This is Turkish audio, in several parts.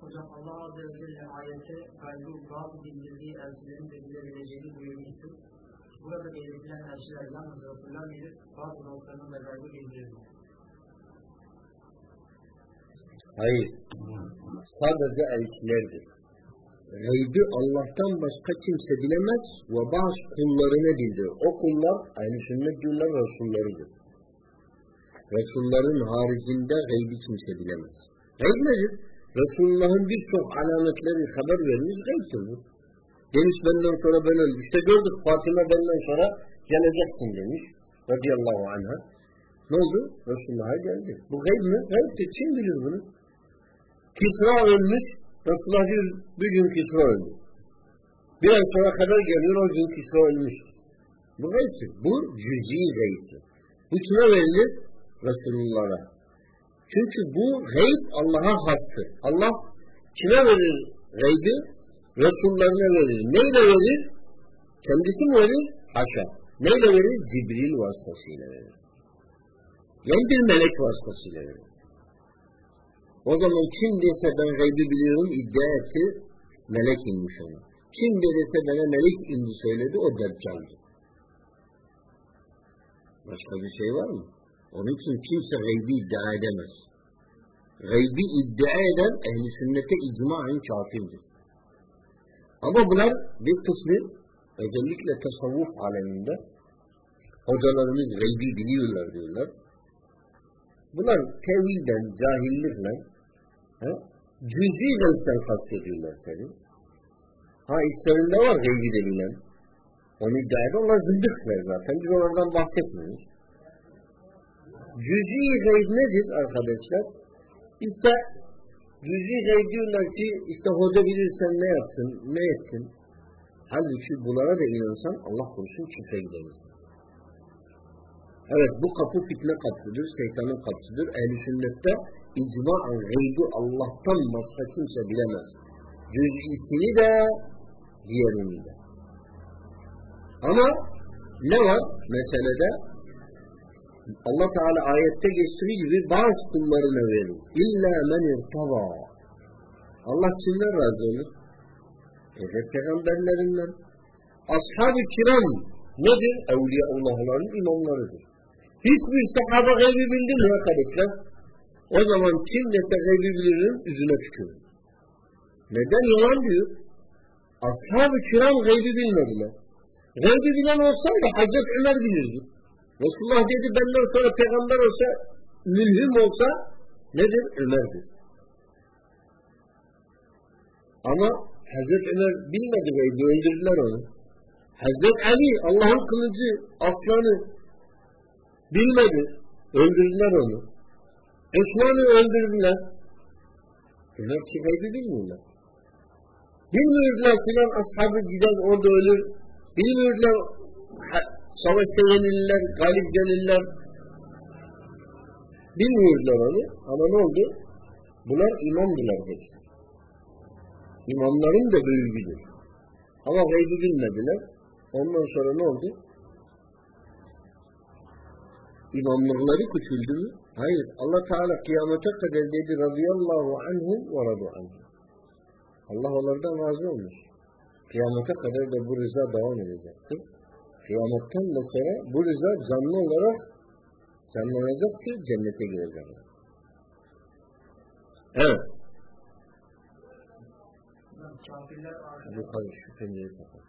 Hocam Allah Azze ve Celle ayette gaybı bazı bildirdiği elçilerin de bilebileceğini buyurmuştur. Burada belirtilen elçiler yalnız Resuller midir? Bazı noktalarının da gaybı bildirir. Hayır. Sadece elçilerdir. Gaybi Allah'tan başka kimse bilemez ve bazı kullarına bildirir. O kullar aynı sünnet diyorlar Resulleridir. Resullerin haricinde gaybi kimse bilemez. Gayb nedir? Resulullah'ın birçok alametleri haber vermiş gaybdir bu. Demiş benden sonra ben öldüm. İşte gördük Fatıma benden sonra geleceksin demiş. Radiyallahu anha. Ne oldu? Resulullah'a geldi. Bu gayb mi? Gaybdir. Kim bilir bunu? Kisra ölmüş. Resulullah diyor bir gün Kisra öldü. Bir ay sonra kadar geliyor o gün Kisra ölmüştür. Bu gaybdir. Bu cüz'i gaybdir. Bu kime verilir? Resulullah'a. Çünkü bu gayb Allah'a hastır. Allah kime verir gaybi? Resullerine verir. Neyle verir? Kendisi mi verir? Haşa. Neyle verir? Cibril vasıtasıyla verir. Yani bir melek vasıtasıyla verir. O zaman kim dese ben gaybi biliyorum iddia etti, melek inmiş ona. Kim dese bana melek indi söyledi, o deccaldı. Başka bir şey var mı? Onun için kimse gaybi iddia edemez. Gaybi iddia eden ehl-i sünnete icmaen kafirdir. Ama bunlar bir kısmı özellikle tasavvuf aleminde hocalarımız gaybi biliyorlar diyorlar. Bunlar tevilden, cahillikle cüz'i gayipten kastediyorlar tabi. Ha içlerinde var gaybi de bilen. Onu iddia eden onlar zındıklar zaten. Biz onlardan bahsetmiyoruz. Cüz'i gayb nedir arkadaşlar? İşte cüz'i gayb diyorlar ki işte hoca bilirsen ne yaptın, ne ettin? Halbuki bunlara da inansan Allah korusun küfre gidersin. Evet bu kapı fitne kapıdır, şeytanın kapısıdır. Ehl-i sünnette icmaen gaybi Allah'tan başka kimse bilemez. Cüz'isini de diğerini de. Ama ne var meselede? Allah Teala ayette geçtiği gibi bazı kullarına verir. İlla men irtaba. Allah kimden razı olur? Peygamberlerinden. Ashab-ı kiram nedir? Evliyaullah'ların imamlarıdır. Hiçbir sahaba gaybi bildi mi arkadaşlar? O zaman kim neyse gaybi bilirin yüzüne tükürür. Neden yalan diyor? Ashab-ı kiram gaybi bilmediler. Gaybi bilen olsaydı Hazreti Ömer bilirdi. Resulullah dedi benden sonra peygamber olsa, mülhim olsa nedir? Ömer'dir. Ama Hazreti Ömer bilmedi gaybi, öldürdüler onu. Hazreti Ali, Allah'ın kılıcı, aslanı bilmedi, öldürdüler onu. Osman'ı öldürdüler. Ömer ki gaybi bilmiyorlar. Bilmiyorlar filan ashabı gider orada ölür. Bilmiyorlar savaşta yenilirler, galip gelirler. Bilmiyorlar onu. Ama ne oldu? Bunlar imamdılar hepsi. İmamların da büyüğüdür. Ama gaybi bilmediler. Ondan sonra ne oldu? İmamlıkları küçüldü mü? Hayır. Allah Teala kıyamete kadar dedi radıyallahu anhum ve radu anhum. Allah onlardan razı olmuş. Kıyamete kadar da bu rıza devam edecektir. Kıyametten de sonra bu rıza canlı olarak canlanacaktır, cennete girecektir. Evet. Bu kadar şu pencereyi kapat.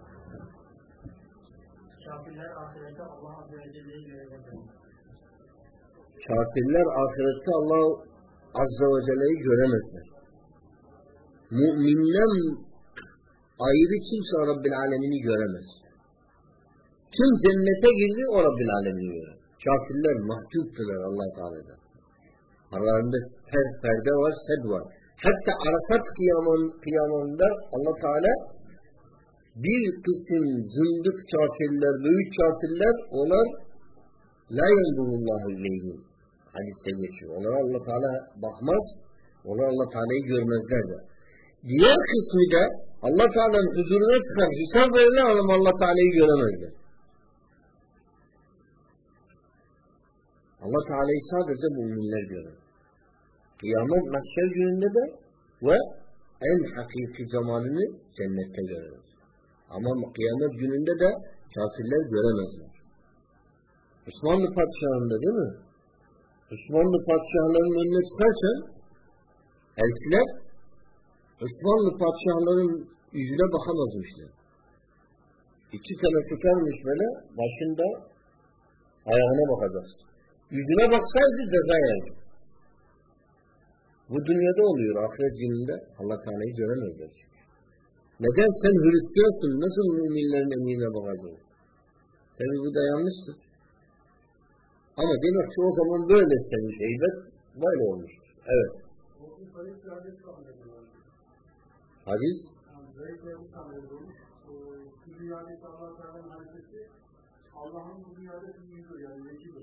Kafirler ahirette Allah Azze ve Celle'yi görecekler. Kafirler ahirette Allah Azze ve Celle'yi göremezler. Müminden ayrı kimse Rabbil Alemin'i göremez. Kim cennete girdi o Rabbil Alemin'i görür. Kafirler mahcuptular Allah Teala'dan. Aralarında perde var, sed var. Hatta Arafat kıyamında Allah Teala bir kısım zındık kafirler, büyük kafirler onlar la yendurullahu ileyhim. Hadiste geçiyor. Onlara Allah Teala bakmaz, onlar Allah Teala'yı görmezler de. Diğer kısmı da Allah Teala'nın huzuruna çıkar, hesap verirler ama Allah Teala'yı göremezler. Allah Teala'yı sadece müminler görür. Kıyamet mahşer gününde de ve en hakiki cemalini cennette görürüz. Ama kıyamet gününde de kafirler göremezler. Osmanlı padişahında değil mi? Osmanlı padişahlarının önüne çıkarken elçiler Osmanlı padişahların yüzüne bakamazmışlar. 2 sene tutarmış böyle, başında ayağına bakacaksın. Yüzüne baksaydı ceza yerdi. Bu dünyada oluyor, ahiret gününde Allah Teala'yı göremezler. Neden? Sen Hristiyansın, nasıl müminlerin emeğine bakacaksın? Tabi bu da yanlıştır. Ama demek ki o zaman böyle istemiş heybet, böyle olmuştur. Evet. Hadis? Allah'ın bu dünyada büyüyor yani vekidir.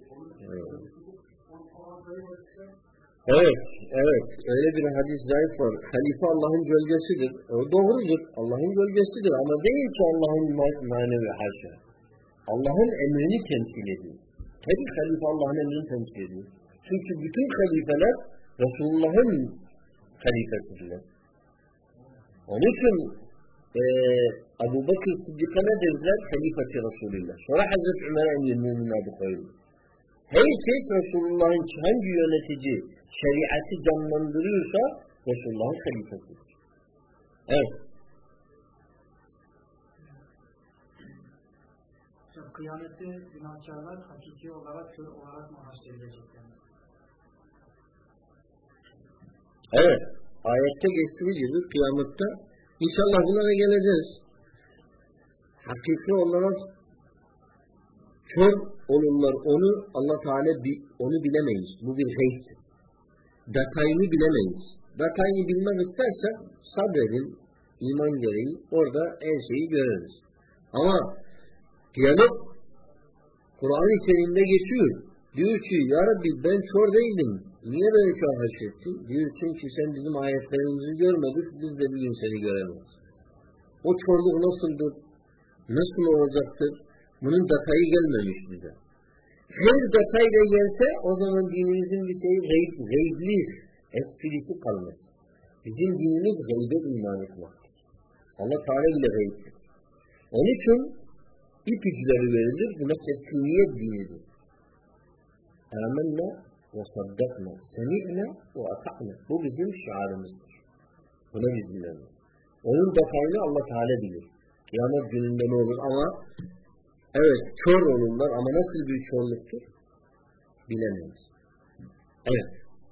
Evet. Öyle bir hadis zayıf var. Halife Allah'ın gölgesidir. O doğrudur. Allah'ın gölgesidir. Ama değil ki Allah'ın manevi haşa. Allah'ın emrini temsil ediyor. Tabii halife Allah'ın emrini temsil ediyor. Çünkü bütün halifeler Resulullah'ın halifesidirler. Onun için Ebu Bakır Sıddık'a ne dediler? Halifeti Resulullah. Sonra Hazreti Ömer'e emir-i adı koyuldu. Herkes Resulullah'ın hangi yönetici şeriatı canlandırıyorsa Resulullah'ın halifesidir. Evet. Kıyamette günahkarlar hakiki olarak kör olarak mı haşredilecekler? Evet. Ayette geçtiği gibi kıyamette İnşallah bunlara geleceğiz. Hakiki olarak kör olurlar. Onu Allah Teala onu bilemeyiz. Bu bir gayiptir. Detayını bilemeyiz. Detayını bilmek istersek sabredin, iman gereği orada her şeyi görürüz. Ama kıyamet Kur'an-ı Kerim'de geçiyor. Diyor ki ya Rabbi ben kör değildim. Niye böyle kör haşrettin? Diyorsun ki sen bizim ayetlerimizi görmedik, biz de bir gün seni göremeyiz. O körlük nasıldır? Nasıl olacaktır? Bunun detayı gelmemiş bize. Her detayla gelse o zaman dinimizin bir şeyi gaybli, esprisi kalmaz. Bizim dinimiz gaybe iman etmektir. Allah Teala bile gaybdir. Onun için ipuçları verilir. Buna teslimiyet dinidir. Âmennâ ve saddakna, semi'na ve ata'na. Bu bizim şiarımızdır. Buna biz inanırız. Onun detayını Allah Teala bilir. Kıyamet gününde ne olur ama evet kör olurlar ama nasıl bir körlüktür bilemeyiz. Evet.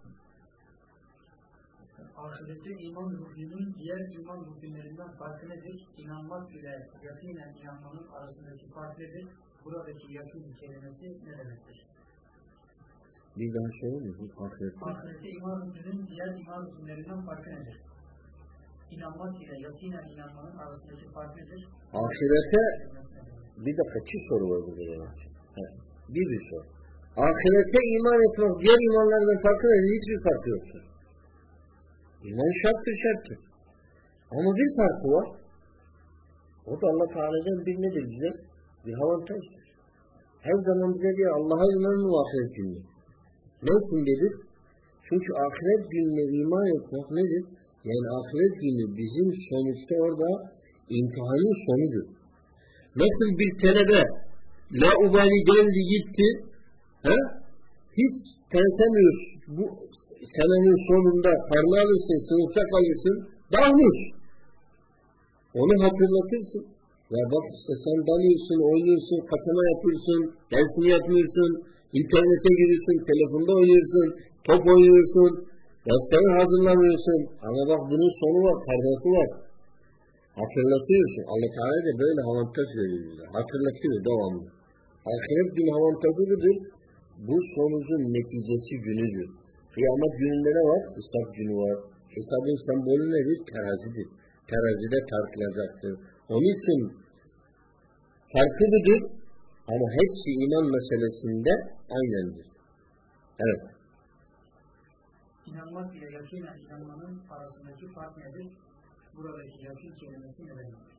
Ahirette iman ruhunun diğer iman ruhunlarından farkı nedir? İnanmak ile yakinen inanmanın arasındaki fark nedir? Buradaki yakın kelimesi ne demektir? Bir daha söyleyeyim mi? Ahirette iman ruhunun diğer iman ruhunlarından farkı nedir? İnanmak ile yakinen inanmanın arasındaki fark nedir? Ahirete bir dakika iki soru var burada demek. Bir soru. Ahirete iman etmek diğer imanlardan farkı nedir? Hiçbir farkı yoktur. İman şarttır. Ama bir farkı var. O da Allah Teala'dan bir nedir bize? Bir avantajdır. Her zaman bize diyor Allah'a inanın ve ahiret gününe. Ne için dedik? Çünkü ahiret gününe iman etmek nedir? Yani ahiret günü bizim sonuçta orada imtihanın sonudur. Nasıl bir talebe la ubali geldi gitti, hiç tersemiyor, bu senenin sonunda karnı alırsın, sınıfta kalırsın, dağılır. Onu hatırlatırsın. Ya bak işte sen dalıyorsun, oynuyorsun, kaçama yapıyorsun, dersini yapıyorsun, internete giriyorsun, telefonda oynuyorsun, top oynuyorsun, dersleri hazırlamıyorsun. Ama bak bunun sonu var, karnası var. Hatırlatıyorsun. Allah Teala da böyle avantaj veriyor bize. Hatırlatıyor devamlı. Ahiret günü avantajıdır. Bu sonucun neticesi günüdür. Kıyamet gününde ne var? Hesap günü var. Hesabın sembolü nedir? Terazidir. Terazide tartılacaktır. Onun için farklıdır ama hepsi iman meselesinde aynendir. Evet. İnanmak ile yakinen inanmanın arasındaki fark nedir? Buradaki yakın kelimesi ne demektir?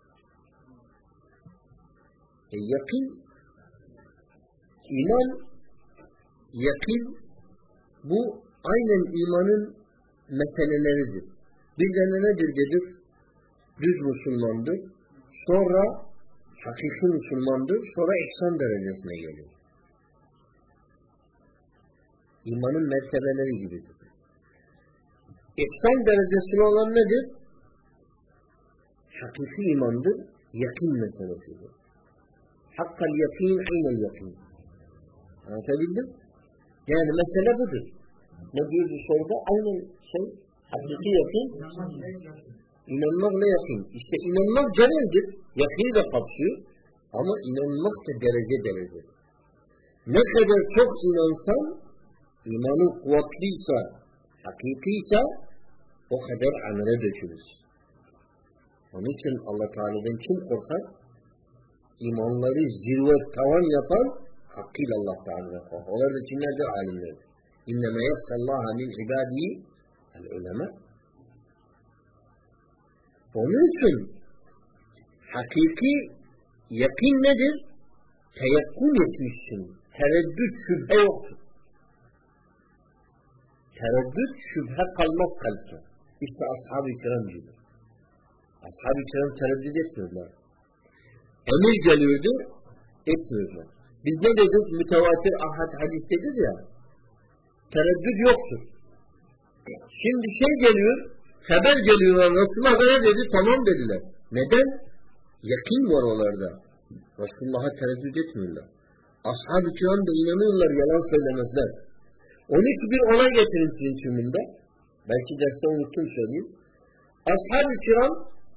Yakın, iman, yakın bu aynen imanın meseleleridir. Bir de nedir dedik? Düz Müslümandır. Sonra hakiki Müslümandır. Sonra ihsan derecesine geliyor. İmanın mertebeleri gibidir. İhsan derecesine olan nedir? Hakiki imandır. Yakin meselesidir. Hakkal yakin, aynel yakin. Anlatabildim? Yani mesele budur. Ne diyordu soruda? Aynen şey, hakiki yakin. İnanmakla yakin. İşte inanmak geneldir. Yakin de kapsıyor. Ama inanmak da derece derece. Ne kadar çok inansan, imanın kuvvetliyse, hakikiyse, o kadar amele dökülür. Onun için Allah Teala'dan kim korkar? İmanları zirve tavan yapan hakkıyla Allah Teala'dan korkar. Onlar da kimlerdir? Alimler. İnnemâ yefsallâhe min ibâdihi el-ulema. Onun için hakiki yakin nedir? Teyakkun etmişsin. Tereddüt, şüphe yoktur. Tereddüt, şüphe kalmaz kalpte. İşte ashab-ı kiram gibi. Ashab-ı kiram tereddüt etmiyorlar. Emir geliyordu, etmiyorlar. Biz ne dedik? Mütevatir ahad hadis dedik ya. Tereddüt yoktur. Şimdi şey geliyor, haber geliyor, Resulullah böyle dedi, tamam dediler. Neden? Yakin var onlarda. Resulullah'a tereddüt etmiyorlar. Ashab-ı kiram da inanıyorlar, yalan söylemezler. Onun için bir olay getirin sizin tümünde. Belki derste unuttum söyleyeyim. Ashab-ı kiram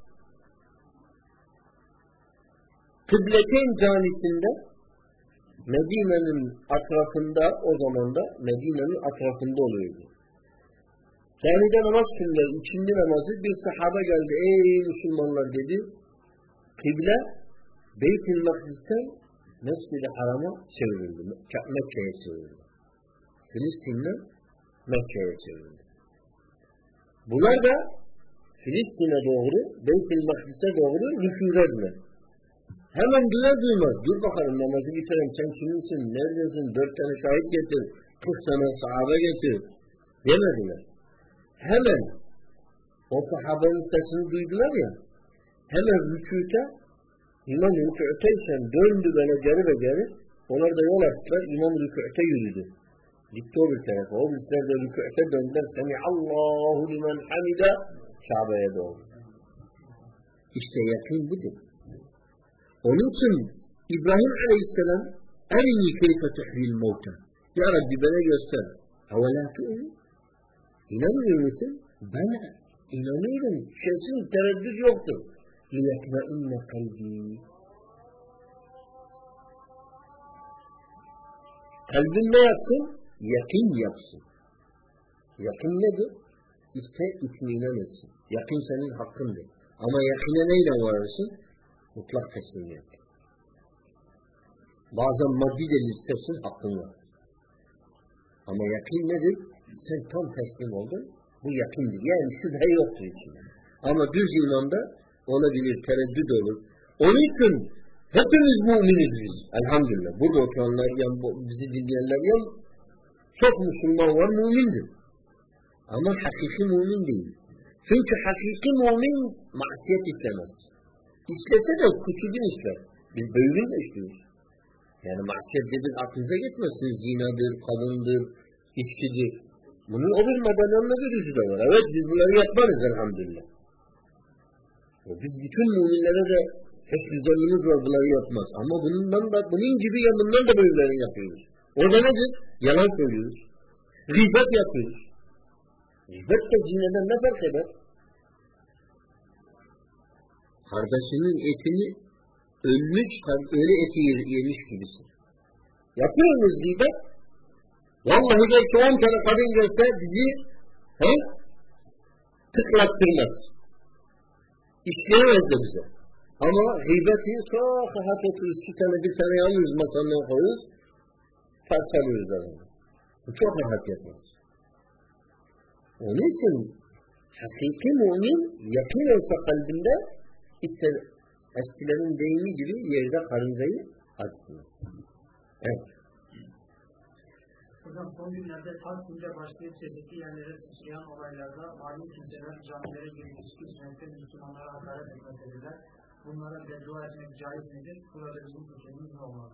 Kıbleteyn Camisi'nde Medine'nin atrafında, o zaman da Medine'nin atrafında oluyordu. Camide namaz kıldılar, ikindi namazı, bir sahaba geldi, ey Müslümanlar dedi, kıble Beyt-i Makdis'ten Mescid-i Haram'a çevrildi, Mekke'ye çevrildi. Filistin'den Mekke'ye çevrildi. Bunlar da Filistin'e doğru, Beyt-i Makdis'e doğru rükûdediler. Hemen duymaz. Dur bakalım namazı bitirelim. Sen kiminsin? Neredesin? 4 tane şahit getir. 40 tane sahabe getir. Demediler. Hemen o sahabenin sesini duydular ya. Hemen rükûte İmam rükûteyken döndü böyle geri ve geri. Onlar da yol attılar. İmam rükûte yürüdü. Gitti o bir tarafa. O bizler de rükûte döndüler. Semihallahu limen hamide Kabe'ye doğru. İşte yakın budur. Onun için İbrahim Aleyhisselam erini keyfe tuhyil mevta. Ya Rabbi bana göster. Havela tu'min. İnanmıyor musun? Ben inanıyorum. Kesin tereddüt yoktur. لِيَكْنَئِنَّ kalbi. Kalbin ne yapsın? Yakin yapsın. Yakin nedir? İşte itminan etsin. Yakin senin hakkındır. Ama yakine neyle varırsın? Mutlak teslimiyet. Bazen maddi de istersin, hakkın var. Ama yakin nedir? Sen tam teslim oldun, bu yakindir. Yani şüphe yoktur içinde. Ama düz imanda olabilir, tereddüt olur. Onun için hepimiz müminiz biz. Elhamdülillah. Burada oturanlar, yani bizi dinleyenler yan çok Müslüman var, mümindir. Ama hakiki mümin değil. Çünkü hakiki mümin masiyet istemez. İşlese de küçüğün işler. Biz büyüğün de işliyoruz. Yani masiyet dedik aklınıza gitmesin. Zinadır, kadındır, içkidir. Bunun o bir medenyanla bir yüzü de var. Evet biz bunları yapmarız elhamdülillah. Biz bütün müminlere de hep güzelliğimiz var bunları yapmaz. Ama bunun gibi yanından da böyleleri yapıyoruz. O da nedir? Yalan söylüyoruz. Gıybet yapıyoruz. Gıybet de cinneden ne fark eder? Kardeşinin etini ölmüş, öyle eti yemiş gibisin. Yapıyor muyuz gıybet? Vallahi belki 10 tane kadın gelse bizi tıklattırmaz. İşleyemez de bize. Ama gıybeti çok rahat otururuz. Bir tane alıyoruz masanın koyuyoruz. Parçalıyoruz adamı. Çok rahat yapıyoruz. Onun için hakiki mümin yakın olsa kalbinde İşte eskilerin deyimi gibi yerde karıncayı acıtmaz. Evet. Hocam son günlerde Taksim'de başlayıp çeşitli yerlere sıçrayan olaylarda malum kimseler camilere girip içki içmekte, Müslümanlara hakaret etmektedirler. Bunlara beddua etmek caiz midir? Burada bizim fikrimiz ne olmalı?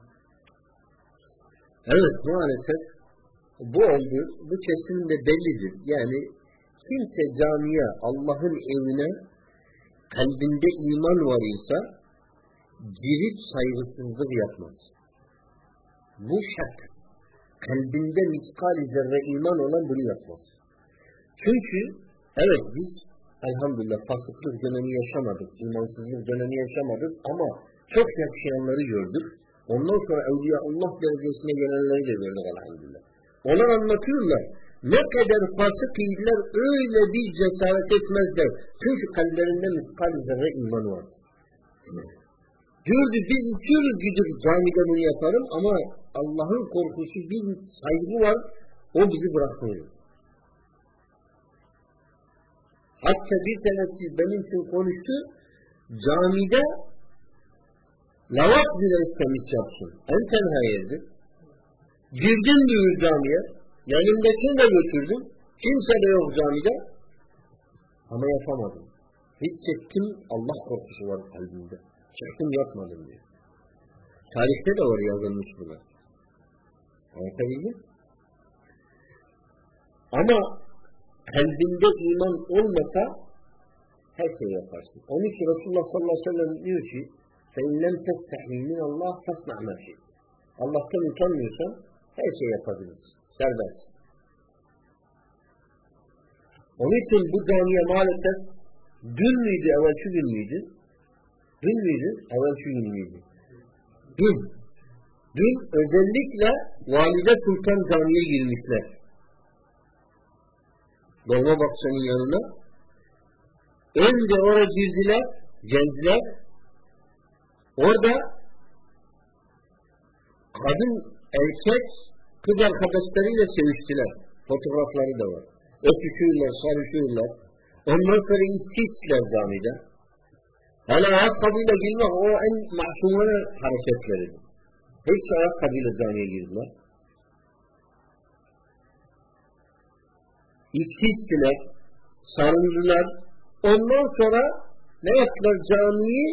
Evet, maalesef bu oldu. Bu kesinlikle bellidir. Yani kimse camiye, Allah'ın evine kalbinde iman var ise girip saygısızlık yapmaz. Bu şart. Kalbinde miskal zerre iman olan bunu yapmaz. Çünkü evet biz elhamdülillah fasıklık dönemi yaşamadık, imansızlık dönemi yaşamadık ama çok yaşayanları gördük. Ondan sonra Evliyaullah derecesine gelenleri de gördük elhamdülillah. Onlar anlatıyorlar. Ne kadar fasık idiler öyle bir cesaret etmezler. Çünkü kalplerinde miskal zerre iman var. Diyordu biz istiyoruz gidip camide bunu yapalım ama Allah'ın korkusu bir saygı var. O bizi bırakmıyor. Hatta bir tanesi benim için konuştu. Camide lavat bile istemiş yapsın. En tenha yerdir. Girdim diyor camiye. Yanımdakini de götürdüm. Kimse de yok camide. Ama yapamadım. Hissettim Allah korkusu var kalbimde. Çıktım yapmadım diyor. Tarihte de var yazılmış buna. Anlatabildim? Ama kalbinde iman olmasa her şeyi yaparsın. Onun için Resulullah sallallahu aleyhi ve sellem diyor ki فَاِنْ لَمْ تَسْتَحِي مِنَ اللّٰهِ فَاسْنَعْ مَا شِئْتَ Allah'tan utanmıyorsan her şeyi yapabilirsin. Serbest. Onun için bu camiye maalesef dün müydü, evvelki gün müydü? Dün müydü, evvelki gün müydü? Dün. Dün özellikle Valide Sultan Camii'ye girmişler. Dolmabahçe'nin yanına. Önce oraya girdiler, gençler. Orada kadın, erkek, kız arkadaşlarıyla seviştiler. Fotoğrafları da var. Öpüşüyorlar, sarışıyorlar. Ondan sonra içki içtiler camide. Hala ayakkabıyla girmek o en masumane hareketleridir. Hepsi ayakkabıyla camiye girdiler. İçki içtiler, sarıldılar. Ondan sonra ne yaptılar? Camiyi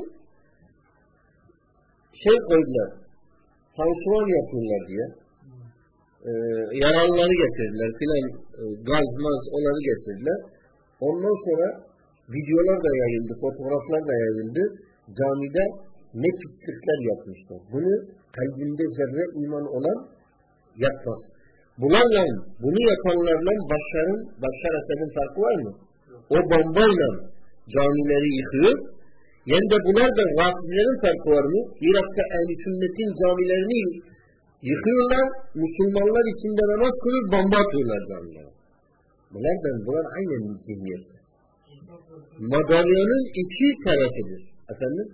koydular. Pansuman yapıyorlar diye. Yaralıları getirdiler filan, gaz, onları getirdiler. Ondan sonra videolar da yayıldı, fotoğraflar da yayıldı. Camide ne pislikler yapmışlar. Bunu kalbinde zerre iman olan yapmaz. Bunlarla, bunu yapanlarla Başar Esad'ın farkı var mı? O bombayla camileri yıkıyor. Yani de bunlar da Rafizlerin farkı var mı? Irak'ta Ehl-i Sünnet'in camilerini yıkıyorlar. Müslümanlar içinde namaz kılıyor, bomba atıyorlar camilere. Bunlar aynen zihniyet. Madalyonun iki tarafıdır. Efendim?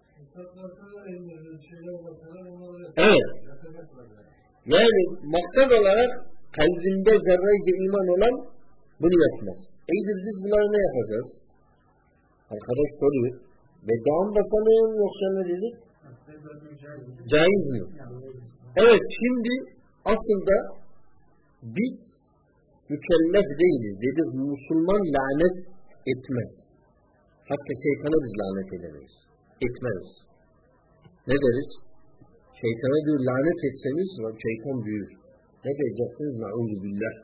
Evet. Yani maksat olarak kalbinde zerrece iman olan bunu yapmaz. İyidir biz bunları ne yapacağız? Arkadaş soruyor. Beddua mı basalım yoksa ne dedik? Caiz mi? Evet, şimdi aslında biz mükellef değiliz. Dedik Müslüman lanet etmez. Hatta şeytana biz lanet edemeyiz. Etmez. Ne deriz? Şeytana diyor lanet etseniz şeytan büyür. Ne diyeceksiniz? Na'udhu billah.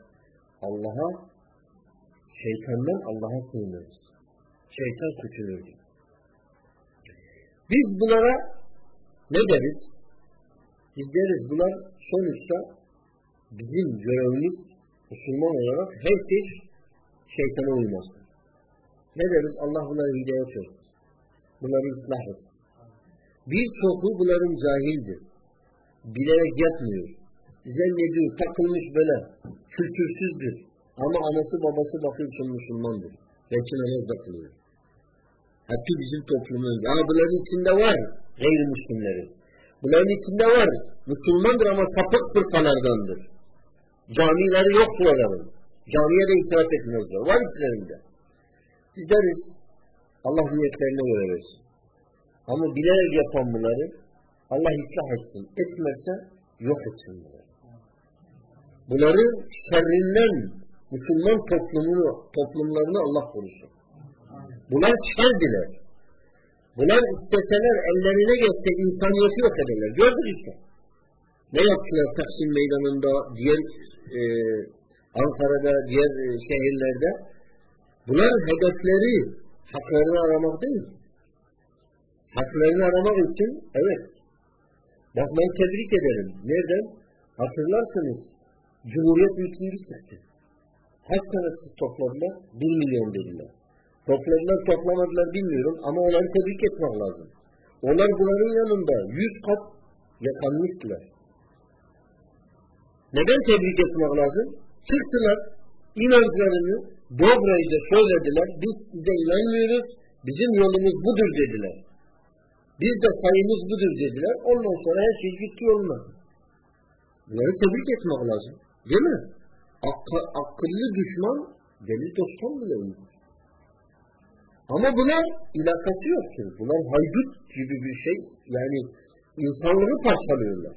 Şeytandan Allah'a sığınırız. Şeytan küçülür. Biz bunlara ne deriz? Biz deriz bunlar sonuçta bizim görevimiz Müslüman olarak herkes şeytana uymazdır. Ne deriz? Allah bunları hidayet etsin. Bunları ıslah etsin. Birçoğu bunların cahildir. Bilerek yapmıyor. Zannediyor, takılmış böyle. Kültürsüzdür. Ama anası babası bakıyorsun Müslümandır. Belki namaz da kılıyor. Hatta bizim toplumumuz. Ama bunların içinde var gayrimüslimlerin. Bunların içinde var. Müslümandır ama sapık fırkalardandır. Camileri yok bunların. Camiye de itiraz etmezler. Var içlerinde. Biz deriz Allah niyetlerine göre versin. Ama bilerek yapan bunları Allah ıslah etsin. Etmezse yok etsin bunları. Bunların şerrinden Müslüman toplumlarını Allah korusun. Bunlar şerdiler. Bunlar isteseler ellerine geçse insaniyeti yok ederler. Gördük işte. Ne yaptılar Taksim Meydanı'nda, diğer Ankara'da, diğer şehirlerde? Bunlar hedefleri haklarını aramak değil. Haklarını aramak için evet. Bak ben tebrik ederim. Nereden? Hatırlarsınız. Cumhuriyet mitingi çıktı. Kaç sanatçı topladılar? 1 milyon dediler. Topladılar toplamadılar bilmiyorum ama onları tebrik etmek lazım. Onlar bunların yanında 100 kat yakanmıştılar. Neden tebrik etmek lazım? Çıktılar, inançlarını dobrayca söylediler. Biz size inanmıyoruz, bizim yolumuz budur dediler. Biz de sayımız budur dediler. Ondan sonra her şey gitti yoluna. Bunları tebrik etmek lazım. Değil mi? Akıllı düşman deli dosttan bile olur. Ama bunlar ilakası yoktur. Bunlar haydut gibi bir şey. Yani insanlığı parçalıyorlar.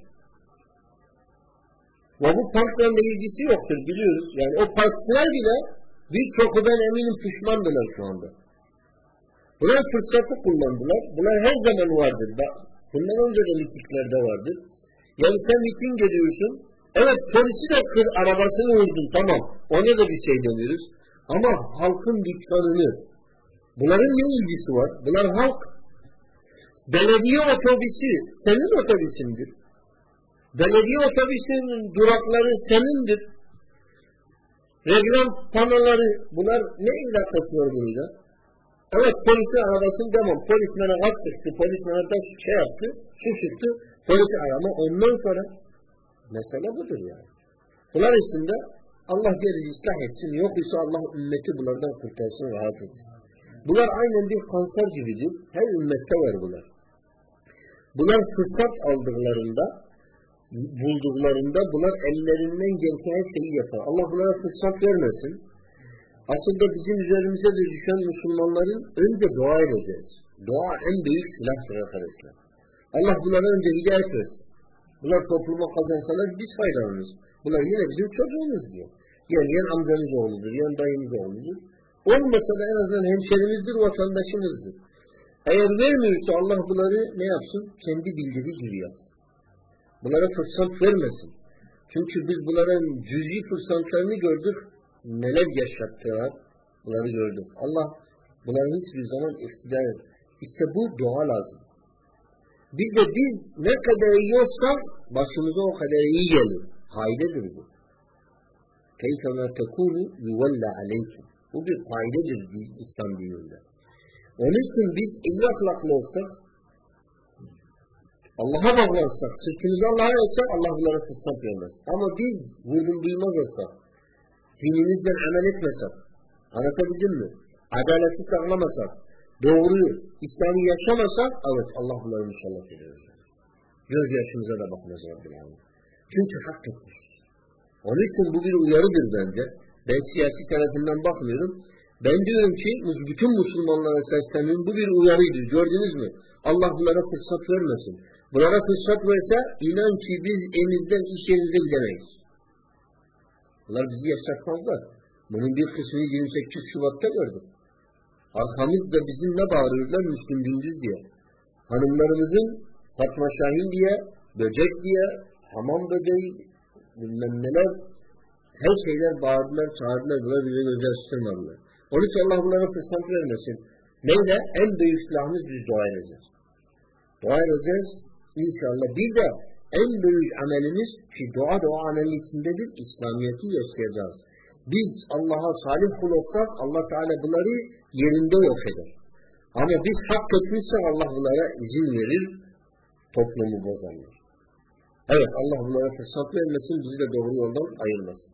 Ve bu parklarla ilgisi yoktur biliyoruz. Yani o parkçılar bile birçoku ben eminim pişmandılar şu anda. Bunlar fırsatı kullandılar. Bunlar her zaman vardır. Bundan önce de mitiklerde vardır. Yani sen miting ediyorsun. Evet polisi de kır arabasını vurdun tamam. Ona da bir şey demiyoruz. Ama halkın dükkanını bunların ne ilgisi var? Bunlar halk. Belediye otobüsü senin otobüsündür. Belediye otobüsünün durakları senindir. Reklam panoları bunlar ne ilakası var bununla? Evet polisin arabasını demem. Polis bana gaz sıktı. Polis bana da şey yaptı. Şu çıktı. Polisi arama. Ondan sonra mesele budur yani. Bunlar içinde Allah bir ıslah etsin. Yok ise Allah ümmeti bunlardan kurtarsın. Rahat etsin. Bunlar aynen bir kanser gibidir. Her ümmette var bunlar. Bunlar fırsat aldıklarında bulduklarında bunlar ellerinden gelse her şeyi yapar. Allah bunlara fırsat vermesin. Aslında bizim üzerimize de düşen Müslümanların önce dua edeceğiz. Dua en büyük silahtır arkadaşlar. Allah bunlara önce hidayet versin. Bunlar topluma kazansalar biz faydalanırız. Bunlar yine bizim çocuğumuz diyor. Yani yan amcanız oğludur, yan dayımız oğludur. Olmasa da en azından hemşerimizdir, vatandaşımızdır. Eğer vermiyorsa Allah bunları ne yapsın? Kendi bildiği gibi yapsın. Bunlara fırsat vermesin. Çünkü biz bunların cüz'i fırsatlarını gördük. Neler yaşattılar, bunları gördük. Allah bunların hiçbir zaman iktidar et. İşte bu dua lazım. Bir de biz ne kadar iyi olsak başımıza o kadar iyi gelir. Haydedir bu. Keyfe ma tekunu yuvalla aleykum. Bu bir faydedir İslam dininde. Onun için biz iyi ahlaklı olsak, Allah'a bağlansak, sırtımızı Allah'a etsak, Allah bunlara fırsat vermez. Ama biz vurdum duymaz olsak, dinimizden amel etmesek, anlatabildim mi? Adaleti sağlamasak, doğruyu, İslam'ı yaşamasak, evet Allah bunları inşallah ediyor. Göz yaşımıza da bakmaz Rabbil Alemin. Çünkü hak etmiş. Onun için bu bir uyarıdır bence. Ben siyasi tarafından bakmıyorum. Ben diyorum ki bütün Müslümanlara sesleniyorum. Bu bir uyarıdır. Gördünüz mü? Allah bunlara fırsat vermesin. Bunlara fırsat verse inan ki biz elimizden iş yerimize gidemeyiz. Bunlar bizi yaşatmazlar. Bunun bir kısmını 28 Şubat'ta gördük. Arkamızda bizim ne bağırıyorlar? Müslüm Gündüz diye. Hanımlarımızın Fatma Şahin diye, böcek diye, hamam böceği, bilmem neler, her şeyler bağırdılar, çağırdılar, bunlar bize özel sıçırmadılar. Onun için Allah bunlara fırsat vermesin. Neyle? En büyük silahımız biz dua edeceğiz. Dua edeceğiz inşallah. Bir de en büyük amelimiz ki dua amelinin içindedir, İslamiyet'i yaşayacağız. Biz Allah'a salih kul olsak Allah Teala bunları yerinde yok eder. Ama biz hak etmişsek Allah bunlara izin verir, toplumu bozarlar. Evet Allah bunlara fırsat vermesin, bizi de doğru yoldan ayırmasın.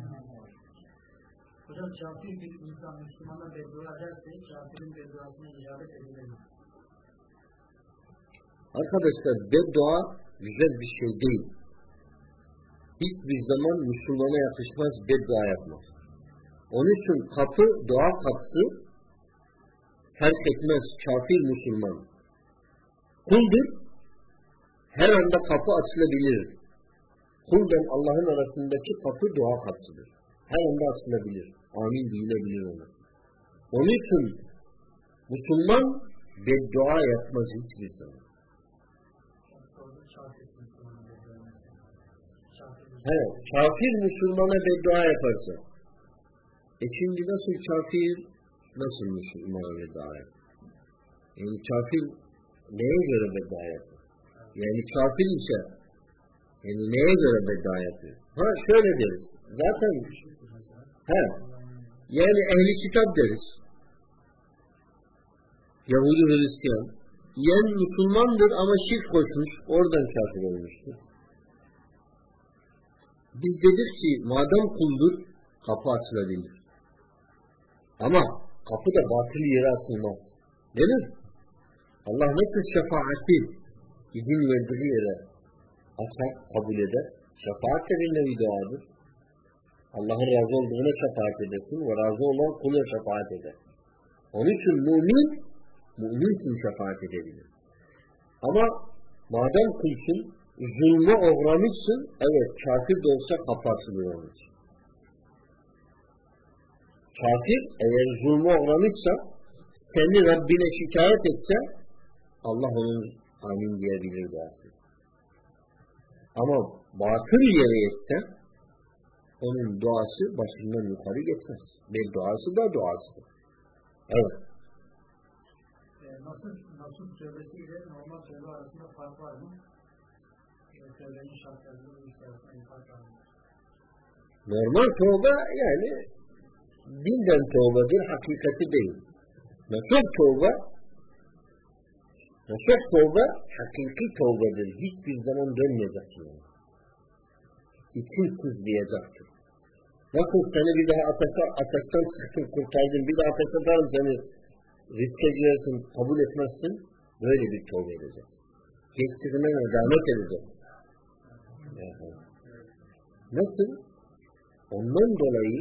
Hocam kafir bir insan Müslümana beddua ederse kafirin bedduasına icabet edilir. Arkadaşlar beddua güzel bir şey değil. Hiçbir zaman Müslümana yakışmaz beddua yapmak. Onun için kapı, dua kapısı fark etmez kafir Müslüman. Kuldur, her anda kapı açılabilir. Kulden Allah'ın arasındaki kapı dua kapısıdır. Her anda açılabilir. Amin deyilebilir ona. Onun için Müslüman beddua yapmaz hiçbir zaman. Kafir Müslümana beddua yaparsa. Şimdi nasıl kafir, nasıl Müslümana beddua yapar? Yani kafir neye göre beddua yapar? Yani kafir ise yani neye göre beddua yapıyor? Şöyle deriz. Zaten yani ehli kitap deriz. Yahudi Hristiyan. Yani Müslümandır ama şirk koşmuş. Oradan kafir olmuştur. Biz dedik ki madem kuldur kapı açılabilir. Ama kapı da batıl yere açılmaz. Değil mi? Allah ne tür şefaati izin verdiği yere açar, kabul eder. Şefaat de bir nevi duadır. Allah'ın razı olduğuna şefaat edersin ve razı olan kula şefaat eder. Onun için mümin için şefaat edebilir. Ama madem kulsun, zulme uğramışsın, evet kafir de olsa kapı açılır onun için. Kafir eğer zulme uğramışsa, seni Rabbine şikayet etse, Allah onun amin diyebilir dersin. Ama batıl yere yetse, onun duası başından yukarı geçmez. Ve duası da duasıdır. Evet. Nasıl tövbesi ile normal tövbe arasında fark var mı? Tövbenin şartlarının arasında bir fark var mı? Normal tövbe yani dilden tövbedir, hakikati değil. Nasuh tövbe hakiki tövbedir. Hiçbir zaman dönmeyeceksin. İçin sızlayacaktır. Nasıl seni bir daha ateşten çıktın, kurtardın, bir daha ateş atarım seni riske girersin, kabul etmezsin, böyle bir tövbe edeceksin. Geçtiğine nedamet edeceksin. Nasıl? Ondan dolayı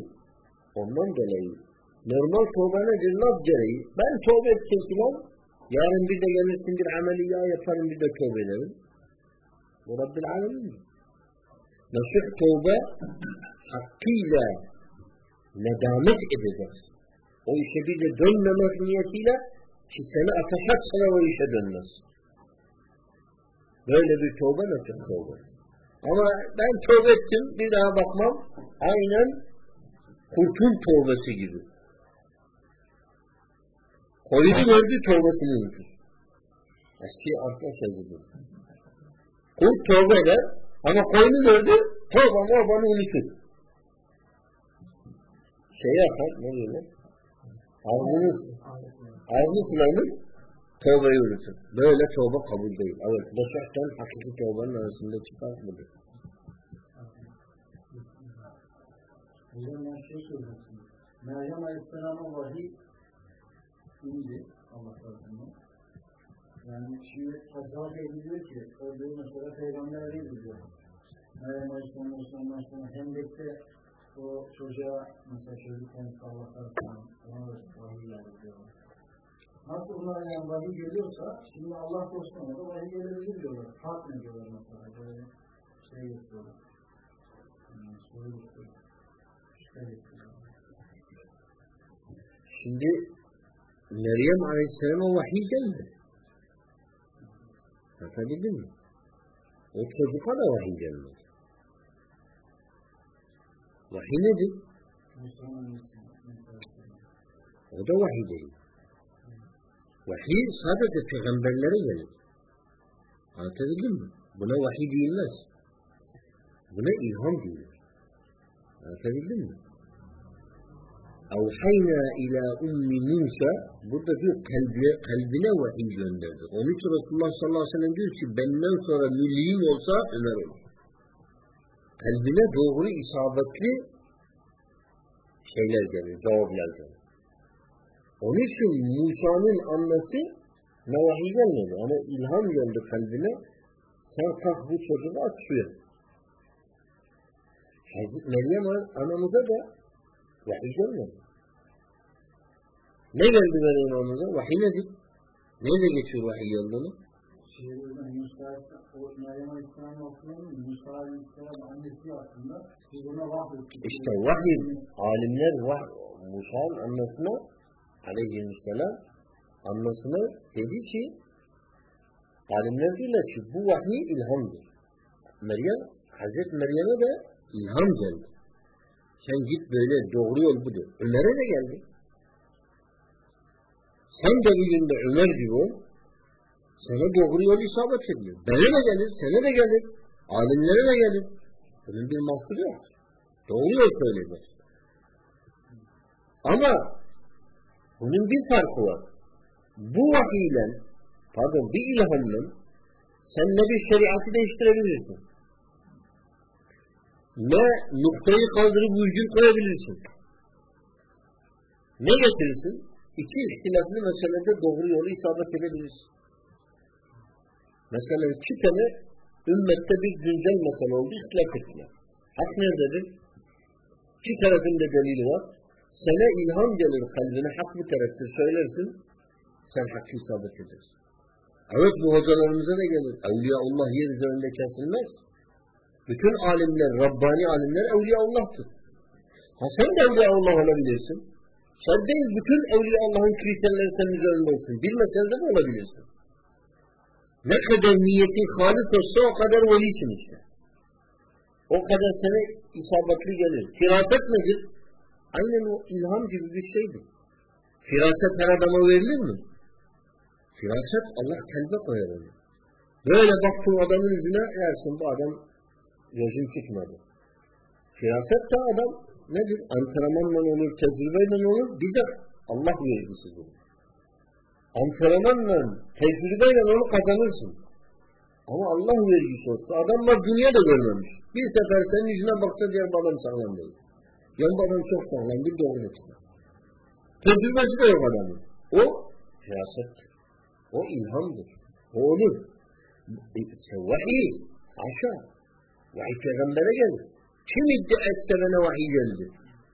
normal tövbe nedir? Laf gereği. Ben tövbe ettim filan, yarın bir de gelirsin bir ameliya yaparım, bir de tövbe ederim. Bu Rabbil Alemin. Nasuh tövbe hakkıyla nedamet edeceksin. O işe bir de dönmemek niyetiyle ki seni ateş atsana o işe dönmez. Böyle bir tövbe nasuh tövbe. Ama ben tövbe ettim, bir daha bakmam, aynen kurtun tövbesi gibi. Koyunu gördü, tövbesini unutur. Eski arkadaşlar. Kurt tövbe eder, ama koyunu gördü, tövbe unutur. Yapar, ne diyorlar? Ağzını sulanır, tövbeyi unutur. Böyle tövbe kabul değil. Evet, nasuhtan hakiki tövbenin arasında çıkar mıdır? Hocam ben söyleyecektim. Meryem Aleyhisselam'a vahiy indi Allah tarafından. Yani şimdi tasavvuf ediliyor ki o diyor mesela peygamber değil diyor. Meryem Aleyhisselam'dan sonra Hendek'te o çocuğa mesela çocuk konusu Allah tarafından ona da vahiy geldi diyorlar. Nasıl bunlar yani vahiy geliyorsa şimdi Allah dostuna da vahiy gelebilir diyorlar. Fark ne diyorlar mesela böyle şey yapıyorlar. Soru yapıyorlar. Şimdi Meryem Aleyhisselam'a vahiy geldi. Anladın mı? O çocuğa da vahiy gelmedi. Vahiy nedir? O da vahiy değil. Vahiy sadece peygamberlere gelir. Anladın mı? Buna vahiy değilmez. Buna ilham diyor. Anladın mı? Evhayna ila ummi Musa, burada diyor kalbine vahiy gönderdi. Onun için Resulullah sallallahu aleyhi ve sellem diyor ki benden sonra mülim olsa Ömer olur. Kalbine doğru isabetli şeyler gelir, cevaplar gelir. Onun için Musa'nın annesi ne vahiy gelmedi ama ilham geldi kalbine. Sen kalk bu çocuğu aç suya. Hazreti Meryem anamıza da vahiy gelmedi. Ne geldi Meryem anamıza? Vahiy nedir? Nerede geçiyor vahiy geldiğini? şehirden Yunus'ta o Meryem Aleyhisselam'ın hatırlamıyor mu? Musa Aleyhisselam'ın annesi hakkında biz ona vahyettik. İşte vahiy, alimler Musa'nın annesine Aleyhisselam annesine dedi ki alimler diyorlar ki bu vahiy ilhamdır. Hazreti Meryem'e de ilham geldi. Sen git böyle doğru yol budur. Ömer'e de geldi. Sen de bir günde Ömer gibi ol. Sana doğru yol isabet ediyor. Bana da gelir, sana da gelir. Alimlere de gelir. Bunun bir mahsuru yok. Doğru yol söyleyecek. Ama bunun bir farkı var. Bu vahiyle, bir ilhamla sen ne bir şeriatı değiştirebilirsin. Ne noktayı kaldırıp virgül koyabilirsin. Ne getirirsin? İki ihtilaflı meselede doğru yolu isabet edebilirsin. Mesela iki tane ümmette bir güncel mesele oldu, ihtilaf ettiler. Hak nerededir? İki tarafında delili var. Sana ilham gelir kalbine, hak bir tarafta söylersin, sen hakkı isabet edersin. Evet, bu hocalarımıza da gelir. Evliyaullah yer üzerinde kesilmez. Bütün alimler, Rabbani alimler Evliyaullah'tır. Sen de Evliyaullah olabilirsin. Sen değil, bütün Evliyaullah'ın kriterleri senin üzerinde olsun. Bir meselede de olabilirsin. Ne kadar niyetin halis olsa o kadar velisin işte. O kadar sana isabetli gelir. Firaset nedir? Aynen o ilham gibi bir şeydir. Firaset her adama verilir mi? Firaset Allah kalbe koyar onu. Böyle baktın adamın yüzüne yersin, bu adam gözün çıkmadı. Firaset de adam nedir? Antrenmanla olur, tecrübeyle olur, bir de Allah vergisidir. Antrenmanla, tecrübeyle onu kazanırsın. Ama Allah vergisi olsa, adamlar dünya da görmemiş. Bir sefer senin yüzüne baksa diğer adam sağlam değil. Yan adam çok sağlam, bir doğru çıkar. Tecrübesi de yok adamın. O firasettir. O ilhamdır. O olur. Vahiy, haşa. Vahiy peygambere gelir. Kim iddia etse bana vahiy geldi?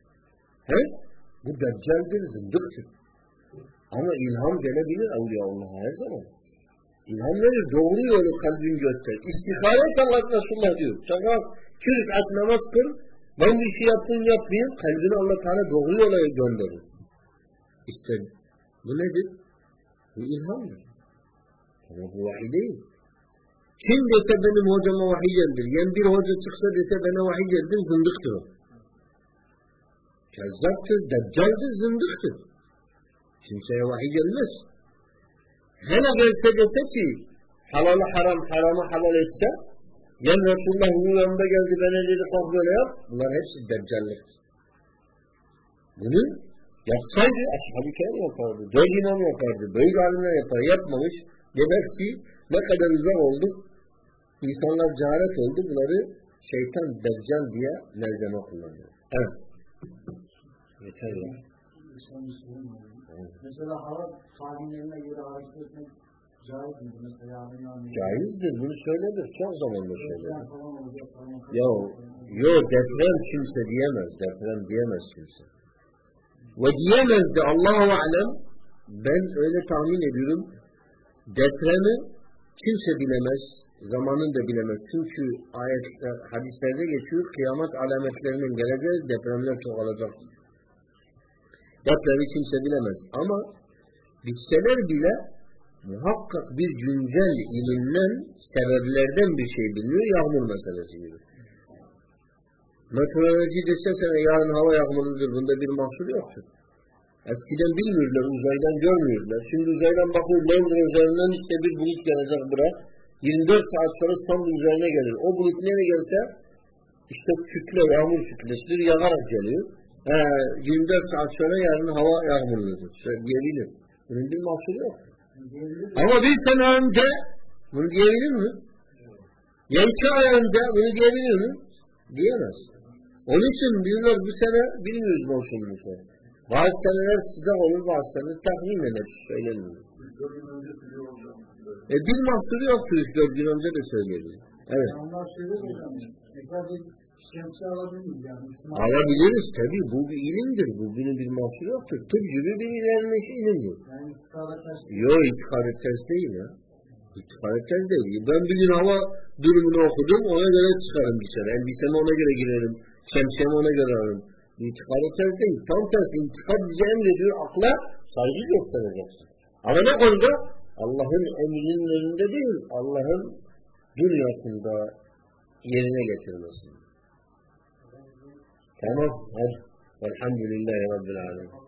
Bu deccaldir, zındıktır. Ama ilham gelebilir Evliyaullah her zaman. İlham nedir? Doğru yolu kalbin göster. İstihare Allah Resulullah diyor. Sana 2 rekat namaz kıl, ben bir şey yapmayayım, kalbini Allah Teala doğru yola gönderir. İşte bu nedir? Bu ilhamdır. Ama bu vahiy değil. Kim dese benim hocama vahiy geldir, yani bir hoca çıksa dese bana vahiy geldir, zındıktır o. Kezzaptır, deccaldır, zındıktır. Kimseye vahiy gelmez. Hele gelse dese ki halalı haram, haramı halal etse, yani Resulullah yanında geldi, bana dedi kalk böyle yap, bunlar hepsi deccalliktir. Bunu yapsaydı ashab-ı kiram yapardı, 4 imam yapardı, büyük alimler yapar, yapmamış. Demek ki ne kadar uzak olduk, insanlar cehalet oldu, bunları şeytan deccal diye malzeme kullanıyor. Evet. Yeter ya. Mesela hava tahminlerine göre hareket etmek caiz mi? Caizdir, bunu söyledik, çok zamandır söyledik. Yok, deprem kimse diyemez, deprem diyemez kimse. Ve diyemez de Allah-u Alem, ben öyle tahmin ediyorum, depremi kimse bilemez, zamanını da bilemez. Çünkü ayetler, hadislerde geçiyor, kıyamet alametlerinin geleceğiz, depremler çoğalacak. Depremi kimse bilemez. Ama bilseler bile muhakkak bir güncel ilimden, sebeplerden bir şey biliniyor, yağmur meselesi gibi. Meteoroloji dese sana yarın hava yağmurludur, bunda bir mahsur yoktur. Eskiden bilmiyorlar, uzaydan görmüyorlar. Şimdi uzaydan bakıyor, Londra üzerinden işte bir bulut gelecek bırak. 24 saat sonra İstanbul üzerine gelir. O bulut nereye gelse işte kütle, yağmur kütlesidir, yağarak geliyor. 24 saat sonra yarın hava yağmurludur. Diyebilir. Bunun bir mahsuru yok. Ama bir sene önce bunu diyebilir mi? Ya 2 ay önce bunu diyebilir mi? Diyemez. Onun için diyorlar bu sene bilmiyoruz mevsimimizi. Bazı seneler sıcak olur, bazı seneler tahmin eder. Söylemiyor. Bir mahsuru yoktur. 3-4 gün önce de söyleyebilir. Evet. Onlar söylüyor hocam. Mesela biz şemsi alabilir miyiz yani? Alabiliriz tabii. Bu bir ilimdir. Bunun bir mahsuru yoktur. Tıp gibi bir ilerlemiş ilimdir. Yani istikara ters. Yok, istikara ters değil ya. İtikad edeceğiz değil. Ben bir gün hava durumunu okudum, ona göre çıkarım dışarı. Elbisemi ona göre girerim, şemsiyemi ona göre alırım. İtikad edeceğiz değil. Tam tersi itikad bize emrediyor, akla saygı göstereceksin. Ama ne konuda? Allah'ın emrinin önünde değil, Allah'ın dünyasında yerine getirmesin. Tamam, hadi. Velhamdülillahi Rabbil Alemin.